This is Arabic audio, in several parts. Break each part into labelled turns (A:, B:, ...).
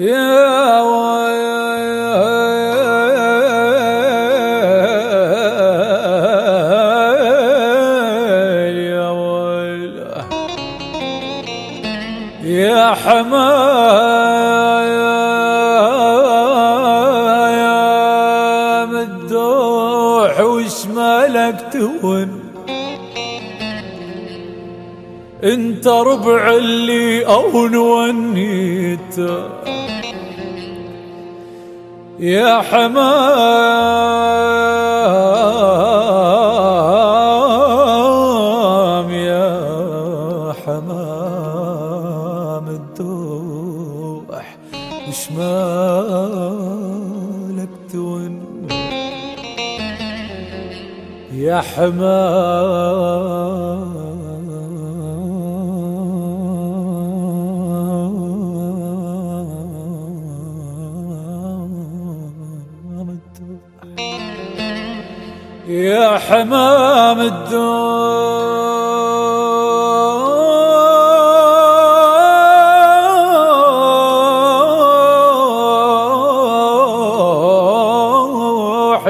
A: يا ويل يا ويل يا حمايا مدوح وش مالك تون انت ربع اللي اون ونيته يا حمام يا حمام الدوح وش مالك تون يا حمام يا حمام الدوح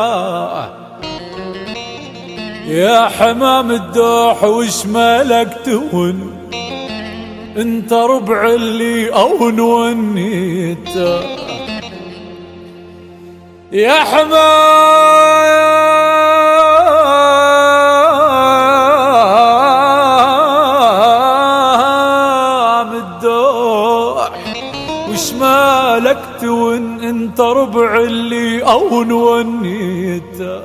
A: يا حمام الدوح وش مالك تون انت ربع اللي اون ونيته يا حمام الدوح وش مالك تون انت ربع اللي اون ونيته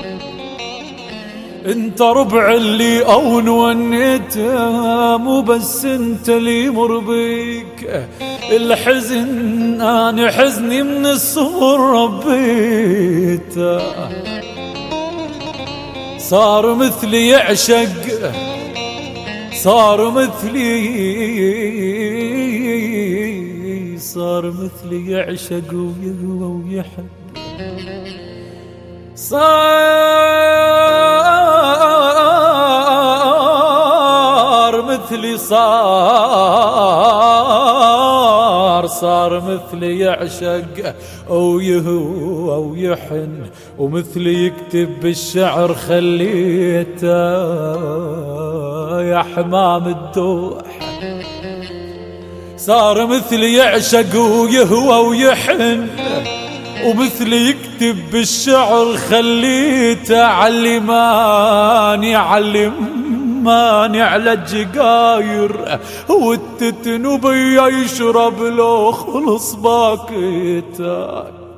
A: انت ربع اللي اون ونيته مو بس انت اللي يمر بيك الحزن انا حزني من الصغر ربيته صار مثلي يعشق صار مثلي يعشق ويهوى ويحب صار مثلي صار مثلي يعشق أو يهوى ويحن ومثلي يكتب بالشعر خليته يا حمام الدوح صار مثلي يعشق ويهوى ويحن ومثلي يكتب بالشعر خليته علماني على الجقاير والتتن وبيا يشرب لو خلص باكيته